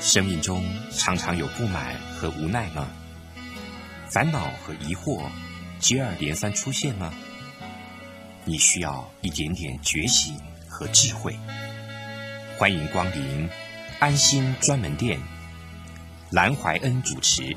生命中常常有不满和无奈吗？烦恼和疑惑接二连三出现吗？你需要一点点觉醒和智慧。欢迎光临安心专门店，蓝怀恩主持。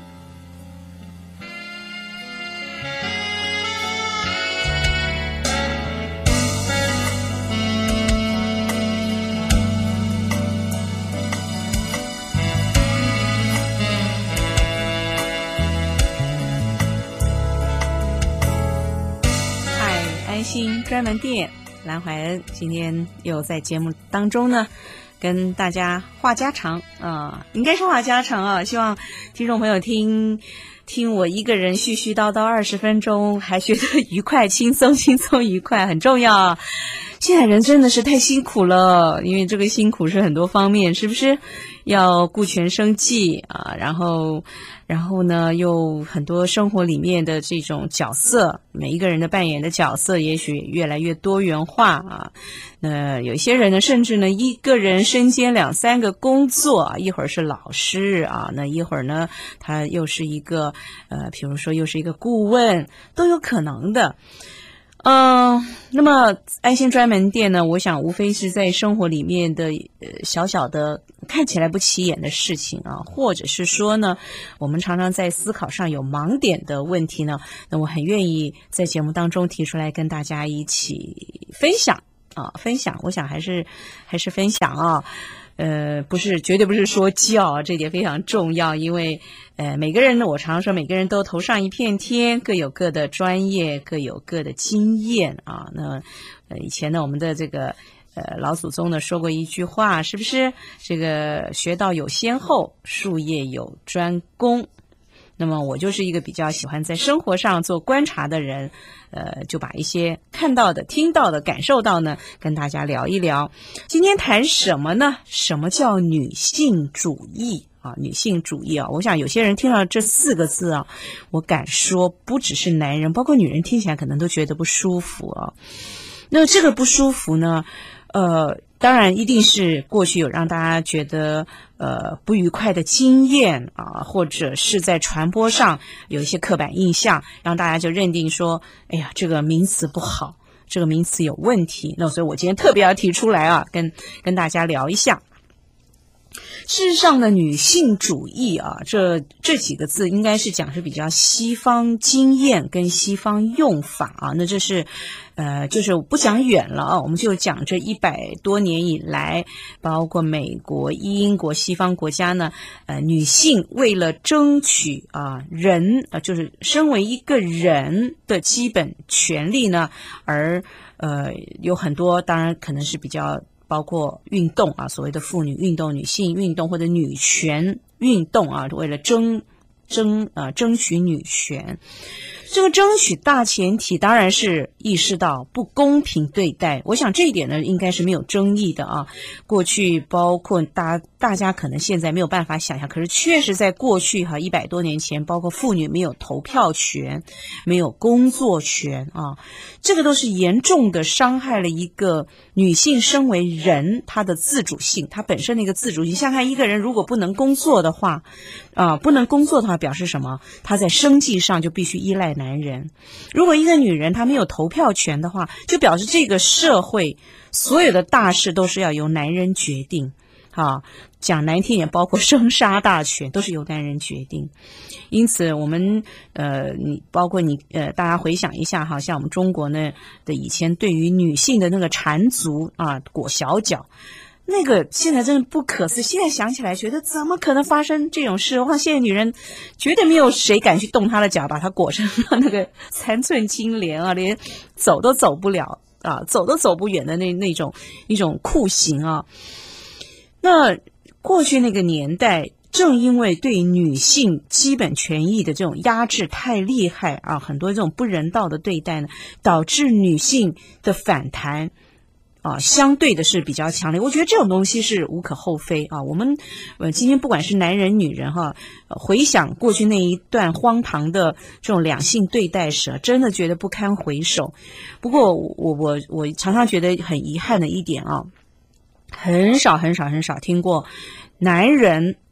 专门店蓝怀恩今天又在节目当中呢，跟大家话家常应该是话家常啊。希望听众朋友听我一个人絮絮叨叨20分钟，还觉得愉快、轻松愉快，很重要啊。现在人真的是太辛苦了，因为这个辛苦是很多方面，是不是？要顾全生计啊，然后呢，又很多生活里面的这种角色，每一个人的扮演的角色也许越来越多元化啊。有些人呢，甚至呢，一个人身兼2-3个工作啊，一会儿是老师啊，那一会儿呢，他又是一个比如说又是一个顾问，都有可能的。那么安心专门店呢，我想无非是在生活里面的小小的看起来不起眼的事情啊，或者是说呢，我们常常在思考上有盲点的问题呢，那我很愿意在节目当中提出来跟大家一起分享啊，我想还是分享啊。绝对不是说教，这点非常重要，因为每个人呢，我常说每个人都头上一片天，各有各的专业，各有各的经验啊。那以前呢，我们的这个老祖宗呢说过一句话，是不是？这个学道有先后，术业有专攻。那么我就是一个比较喜欢在生活上做观察的人，就把一些看到的、听到的、感受到呢，跟大家聊一聊。今天谈什么呢？什么叫女性主义啊？女性主义啊，我想有些人听到这4个字啊，我敢说不只是男人，包括女人听起来可能都觉得不舒服啊。那这个不舒服呢，当然一定是过去有让大家觉得不愉快的经验啊，或者是在传播上有一些刻板印象，让大家就认定说，哎呀，这个名词不好，这个名词有问题。那所以我今天特别要提出来啊，跟大家聊一下。事实上呢，女性主义啊，这几个字应该是讲是比较西方经验跟西方用法啊。那这是就是不讲远了啊，我们就讲这100多年以来，包括美国、英国、西方国家呢，女性为了争取人就是身为一个人的基本权利呢，而有很多当然可能是比较。包括运动啊，所谓的妇女运动、女性运动或者女权运动啊，为了争取女权。这个争取大前提当然是意识到不公平对待，我想这一点呢应该是没有争议的啊。过去包括大家可能现在没有办法想象，可是确实在过去100多年前，包括妇女没有投票权，没有工作权啊，这个都是严重的伤害了一个女性身为人她的自主性，她本身的一个自主性。像看一个人如果不能工作的话表示什么？她在生计上就必须依赖男人。如果一个女人她没有投票权的话，就表示这个社会所有的大事都是要由男人决定。讲难听也包括生杀大权都是由男人决定。因此我们大家回想一下像我们中国呢的以前对于女性的那个缠足裹小脚，那个现在真的不可思议，现在想起来觉得怎么可能发生这种事？我看现在女人绝对没有谁敢去动她的脚，把她裹成那个3寸金莲啊，连走都走不了啊，走都走不远的那种一种酷刑啊。那过去那个年代，正因为对女性基本权益的这种压制太厉害啊，很多这种不人道的对待呢，导致女性的反弹相对的是比较强烈。我觉得这种东西是无可厚非啊。我们今天不管是男人女人回想过去那一段荒唐的这种两性对待史，真的觉得不堪回首。不过我常常觉得很遗憾的一点很少听过男人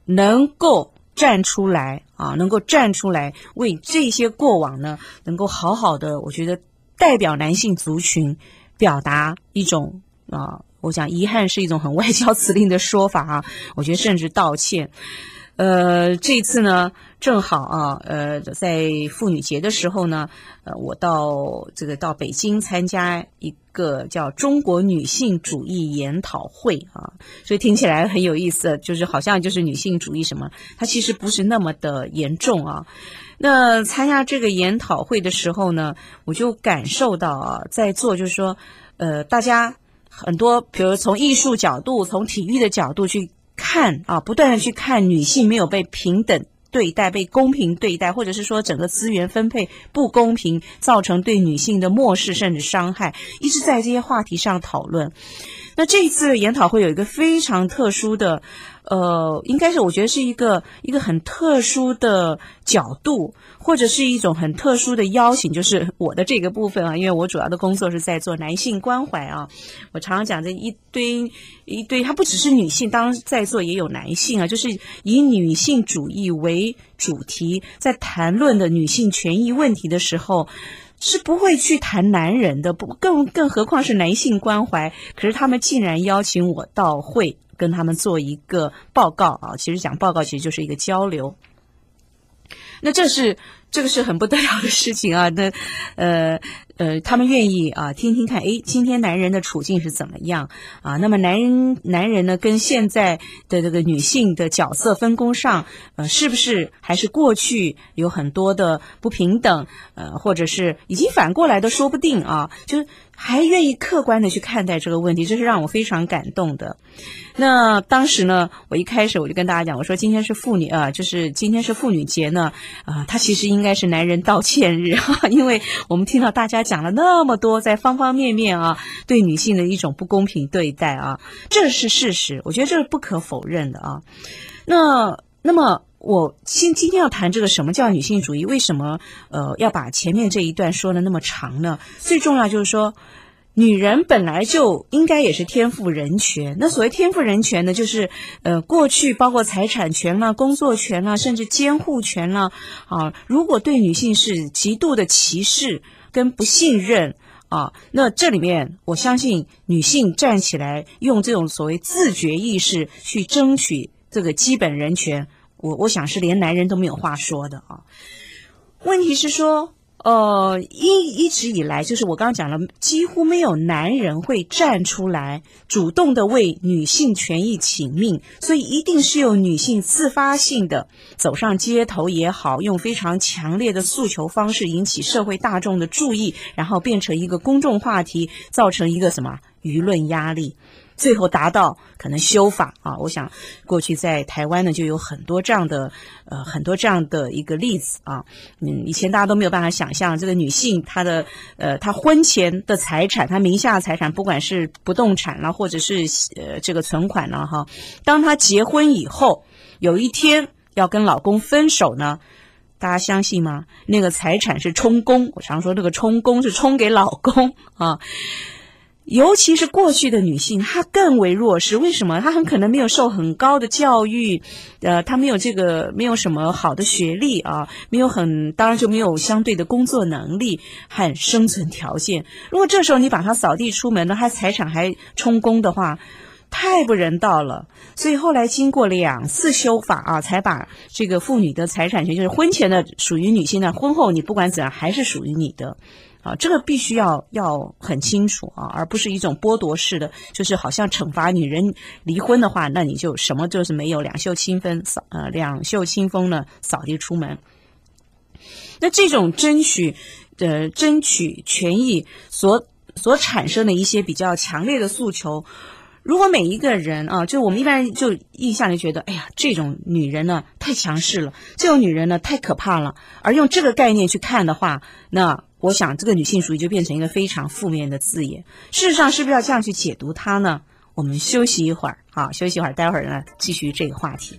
能够站出来啊，能够站出来为这些过往呢，能够好好的，我觉得代表男性族群表达一种我讲遗憾是一种很外交辞令的说法啊，我觉得甚至道歉。这一次呢，正好在妇女节的时候呢，我到北京参加一个叫中国女性主义研讨会啊，所以听起来很有意思，就是好像就是女性主义什么，它其实不是那么的严重啊。那参加这个研讨会的时候呢，我就感受到啊，在座就是说，大家很多，比如从艺术角度、从体育的角度去看啊，不断的去看女性没有被平等对待、被公平对待，或者是说整个资源分配不公平，造成对女性的漠视甚至伤害，一直在这些话题上讨论。那这一次研讨会有一个非常特殊的应该是我觉得是一个很特殊的角度，或者是一种很特殊的邀请，就是我的这个部分啊，因为我主要的工作是在做男性关怀啊，我常常讲这一堆，它不只是女性，当然在座也有男性啊，就是以女性主义为主题，在谈论的女性权益问题的时候，是不会去谈男人的，更何况是男性关怀。可是他们竟然邀请我到会跟他们做一个报告啊，其实讲报告其实就是一个交流。那这个是很不得了的事情啊。那他们愿意啊听听看，今天男人的处境是怎么样啊？那么男人呢，跟现在的这个女性的角色分工上，是不是还是过去有很多的不平等？或者是已经反过来的说不定啊，就是还愿意客观的去看待这个问题，这是让我非常感动的。那当时呢，我一开始我就跟大家讲，我说今天是妇女就是今天是妇女节呢，它其实应该是男人道歉日啊，因为我们听到大家讲了那么多，在方方面面啊，对女性的一种不公平对待啊，这是事实，我觉得这是不可否认的啊。那么我今天要谈这个什么叫女性主义，为什么要把前面这一段说的那么长呢？最重要就是说，女人本来就应该也是天赋人权。那所谓天赋人权呢，就是过去包括财产权啦、工作权啦，甚至监护权啦啊，如果对女性是极度的歧视跟不信任啊，那这里面我相信女性站起来用这种所谓自觉意识去争取这个基本人权，我想是连男人都没有话说的啊。问题是说一直以来，就是我刚刚讲了，几乎没有男人会站出来主动的为女性权益请命，所以一定是由女性自发性的走上街头也好，用非常强烈的诉求方式引起社会大众的注意，然后变成一个公众话题，造成一个什么舆论压力，最后达到可能修法啊。我想过去在台湾呢就有很多这样的一个例子啊。以前大家都没有办法想象，这个女性她婚前的财产，她名下的财产，不管是不动产啦，或者是这个存款啦哈，当她结婚以后，有一天要跟老公分手呢，大家相信吗？那个财产是充公，我常说这个充公是充给老公啊。尤其是过去的女性，她更为弱势。为什么？她很可能没有受很高的教育，她没有什么好的学历啊，当然就没有相对的工作能力和生存条件。如果这时候你把她扫地出门了，她财产还充公的话，太不人道了。所以后来经过2次修法啊，才把这个妇女的财产权，就是婚前的属于女性的，婚后你不管怎样还是属于你的。啊，这个必须要很清楚啊，而不是一种剥夺式的，就是好像惩罚女人离婚的话，那你就什么就是没有，两袖清风呢，扫地出门。那这种争取权益所产生的一些比较强烈的诉求，如果每一个人啊，就我们一般人就印象里觉得，哎呀，这种女人呢太强势了，这种女人呢太可怕了，而用这个概念去看的话，那我想这个女性主义就变成一个非常负面的字眼。事实上是不是要这样去解读它呢？我们休息一会儿，好，休息一会儿，待会儿呢继续这个话题。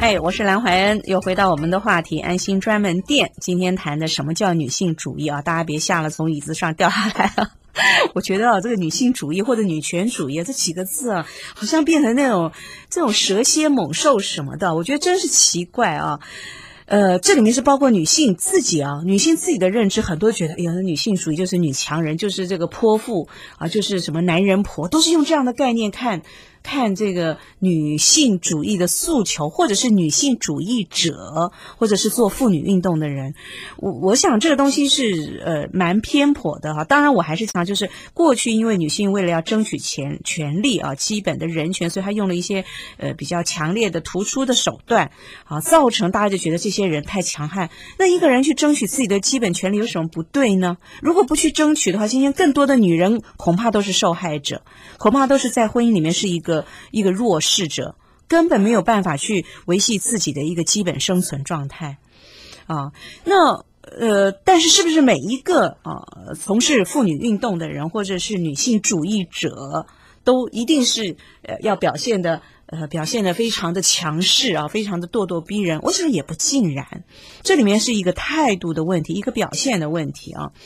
哎，我是蓝怀恩，又回到我们的话题安心专门店。今天谈的什么叫女性主义啊？大家别吓了，从椅子上掉下来了。我觉得这个女性主义或者女权主义这几个字啊，好像变成那种这种蛇蝎猛兽什么的，我觉得真是奇怪啊。这里面是包括女性自己啊，女性自己的认知，很多觉得，哎呀，女性主义就是女强人，就是这个泼妇啊，就是什么男人婆，都是用这样的概念看这个女性主义的诉求，或者是女性主义者，或者是做妇女运动的人。我想这个东西是蛮偏颇的哈。当然我还是想，就是过去因为女性为了要争取权利啊，基本的人权，所以她用了一些比较强烈的突出的手段啊，造成大家就觉得这些人太强悍。那一个人去争取自己的基本权利有什么不对呢？如果不去争取的话，今天更多的女人恐怕都是受害者，恐怕都是在婚姻里面是一个弱势者，根本没有办法去维系自己的一个基本生存状态啊。那但是不是每一个从事妇女运动的人或者是女性主义者都一定是要表现的非常的强势啊，非常的咄咄逼人？我想也不尽然，这里面是一个态度的问题，一个表现的问题啊。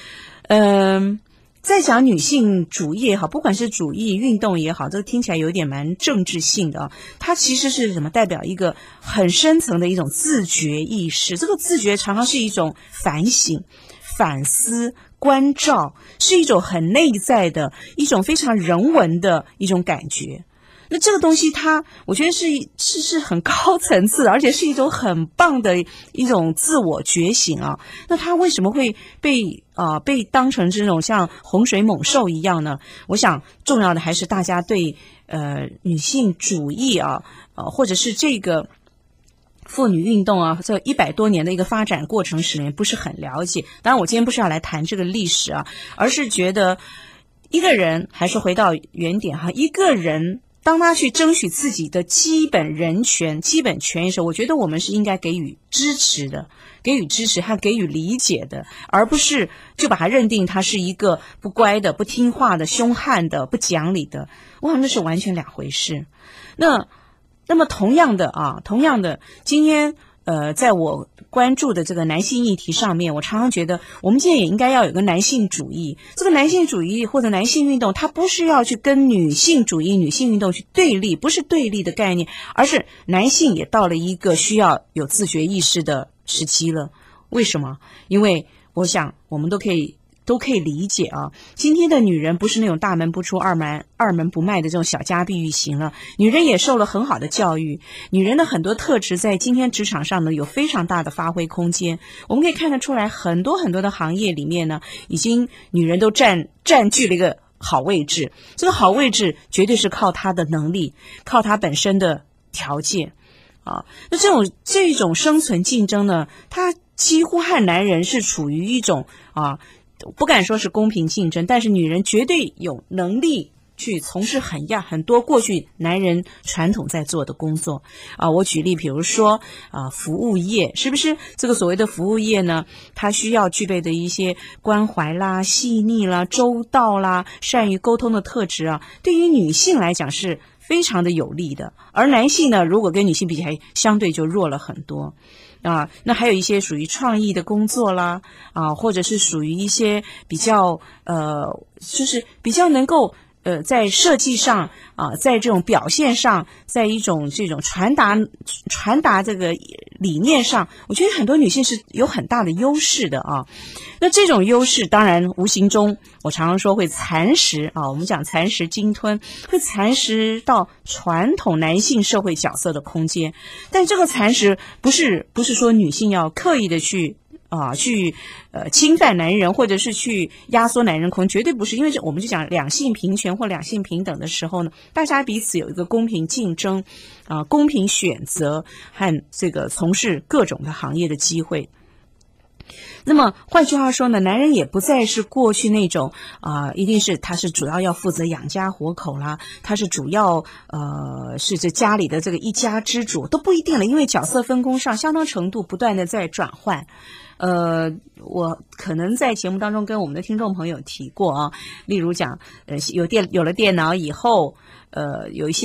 在讲女性主义也好，不管是主义运动也好，这个听起来有点蛮政治性的啊。它其实是什么？代表一个很深层的一种自觉意识。这个自觉常常是一种反省、反思、关照，是一种很内在的一种非常人文的一种感觉。那这个东西我觉得是很高层次的，而且是一种很棒的一种自我觉醒啊。那它为什么会被当成这种像洪水猛兽一样呢？我想重要的还是大家对女性主义啊，或者是这个妇女运动啊，这100多年的一个发展过程史里面不是很了解。当然我今天不是要来谈这个历史啊，而是觉得一个人，还是回到原点哈，一个人当他去争取自己的基本人权、基本权益时候，我觉得我们是应该给予支持的，给予支持和给予理解的，而不是就把他认定他是一个不乖的、不听话的、凶悍的、不讲理的。我想那是完全两回事。那么同样的，今天在我关注的这个男性议题上面，我常常觉得我们今天也应该要有个男性主义。这个男性主义或者男性运动，它不是要去跟女性主义、女性运动去对立，不是对立的概念，而是男性也到了一个需要有自觉意识的时期了。为什么？因为我想我们都可以理解啊，今天的女人不是那种大门不出二门不迈的这种小家碧玉型了，女人也受了很好的教育，女人的很多特质在今天职场上呢有非常大的发挥空间。我们可以看得出来，很多的行业里面呢，已经女人都占据了一个好位置，这个好位置绝对是靠她的能力，靠她本身的条件啊。那这种生存竞争呢，它几乎和男人是处于一种不敢说是公平竞争，但是女人绝对有能力去从事很多过去男人传统在做的工作啊。我举例，比如说服务业，是不是这个所谓的服务业呢？它需要具备的一些关怀啦、细腻啦、周到啦、善于沟通的特质啊，对于女性来讲是非常的有利的。而男性呢，如果跟女性比起来，相对就弱了很多。那还有一些属于创意的工作啦，或者是属于一些比较就是比较能够在设计上在这种表现上，在一种这种传达这个理念上，我觉得很多女性是有很大的优势的啊。那这种优势当然无形中，我常常说会蚕食我们讲蚕食鲸吞，会蚕食到传统男性社会角色的空间。但这个蚕食不是说女性要刻意的去侵犯男人，或者是去压缩男人空，绝对不是。因为我们就讲两性平权或两性平等的时候呢，大家彼此有一个公平竞争公平选择和这个从事各种的行业的机会。那么换句话说呢，男人也不再是过去那种一定是他是主要要负责养家活口啦，他是主要是这家里的这个一家之主，都不一定了，因为角色分工上相当程度不断的在转换。我可能在节目当中跟我们的听众朋友提过例如讲有了电脑以后有一些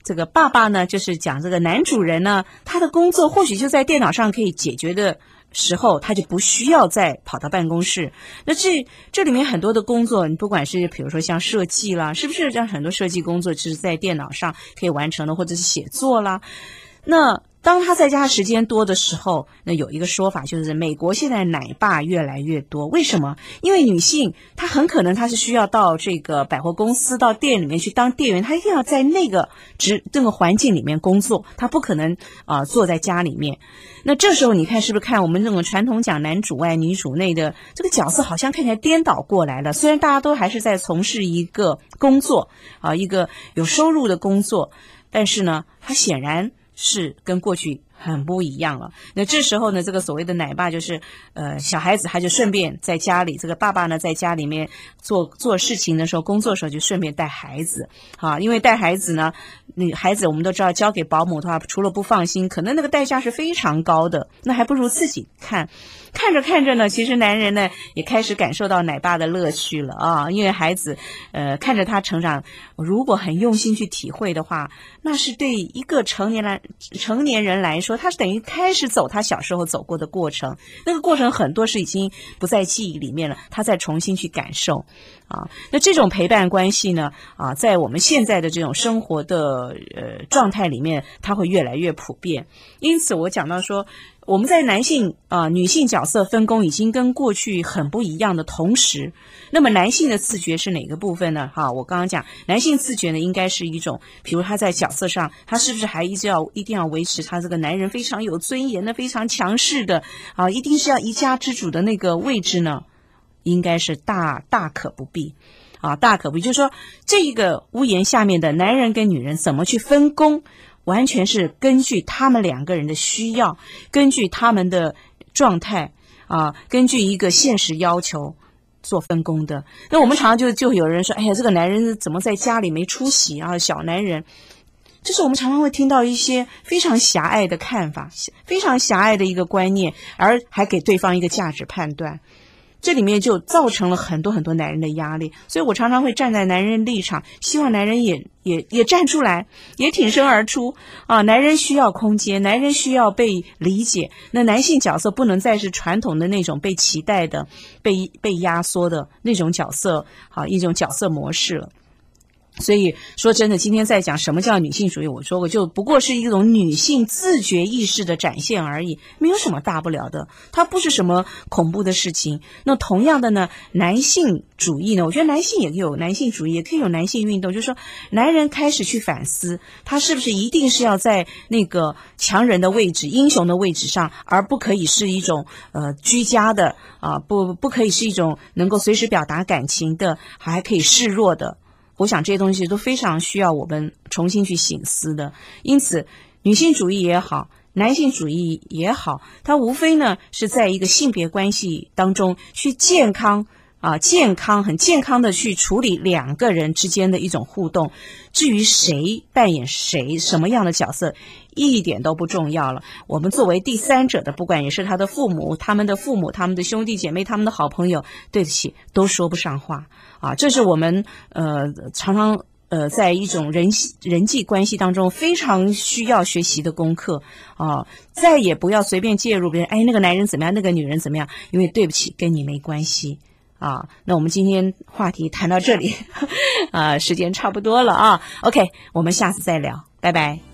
这个爸爸呢，就是讲这个男主人呢，他的工作或许就在电脑上可以解决的时候，他就不需要再跑到办公室。那这里面很多的工作，你不管是比如说像设计啦，是不是像很多设计工作就是在电脑上可以完成的，或者是写作啦，那当他在家时间多的时候，那有一个说法就是美国现在奶爸越来越多。为什么？因为女性她很可能她是需要到这个百货公司到店里面去当店员，她一定要在那个环境里面工作，她不可能坐在家里面。那这时候你看是不是看我们这种传统讲男主外女主内的这个角色好像看起来颠倒过来了。虽然大家都还是在从事一个工作一个有收入的工作，但是呢它显然是跟过去很不一样了。那这时候呢，这个所谓的奶爸就是小孩子他就顺便在家里，这个爸爸呢在家里面做事情的时候，工作的时候就顺便带孩子因为带孩子呢，孩子我们都知道交给保姆的话，除了不放心，可能那个代价是非常高的，那还不如自己看着呢，其实男人呢也开始感受到奶爸的乐趣了因为孩子看着他成长，如果很用心去体会的话，那是对一个成年人来说，他是等于开始走他小时候走过的过程，那个过程很多是已经不在记忆里面了，他再重新去感受那这种陪伴关系呢在我们现在的这种生活的状态里面，它会越来越普遍。因此我讲到说，我们在男性女性角色分工已经跟过去很不一样的同时，那么男性的自觉是哪个部分呢？我刚刚讲男性自觉呢，应该是一种，比如他在角色上，他是不是还一定要维持他这个男人非常有尊严的、非常强势的一定是要一家之主的那个位置呢？应该是大可不必大可不必。就是说，这一个屋檐下面的男人跟女人怎么去分工，完全是根据他们两个人的需要，根据他们的状态根据一个现实要求做分工的。那我们常常就有人说，哎呀，这个男人怎么在家里没出息小男人。这是我们常常会听到一些非常狭隘的看法，非常狭隘的一个观念，而还给对方一个价值判断。这里面就造成了很多很多男人的压力，所以我常常会站在男人立场，希望男人也站出来，也挺身而出男人需要空间，男人需要被理解，那男性角色不能再是传统的那种被期待的、被压缩的那种角色一种角色模式了。所以说真的，今天在讲什么叫女性主义，我说过就不过是一种女性自觉意识的展现而已，没有什么大不了的，它不是什么恐怖的事情。那同样的呢，男性主义呢，我觉得男性也有男性主义，也可以有男性运动，就是说男人开始去反思，他是不是一定是要在那个强人的位置、英雄的位置上，而不可以是一种居家的不可以是一种能够随时表达感情的，还可以示弱的。我想这些东西都非常需要我们重新去省思的。因此女性主义也好，男性主义也好，它无非呢是在一个性别关系当中去很健康的去处理两个人之间的一种互动。至于谁扮演谁什么样的角色一点都不重要了，我们作为第三者的，不管也是他的父母、他们的父母、他们的兄弟姐妹、他们的好朋友，对不起，都说不上话这是我们常常在一种人际关系当中非常需要学习的功课再也不要随便介入别人，那个男人怎么样，那个女人怎么样，因为对不起，跟你没关系那我们今天话题谈到这里时间差不多了OK， 我们下次再聊，拜拜。